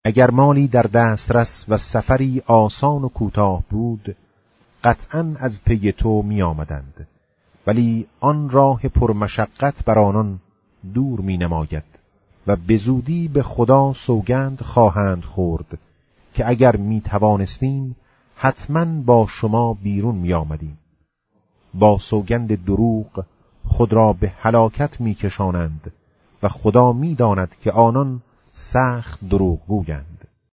اگر مالی در دسترس و سفری آسان و کوتاه بود، قطعاً از پی تو می آمدند، ولی آن راه پرمشقت بر آنان دور می نماید و به زودی به خدا سوگند خواهند خورد که اگر می توانستیم حتماً با شما بیرون می آمدیم. با سوگند دروغ خود را به هلاکت می کشانند و خدا می داند که آنان سخت دروغ گویند.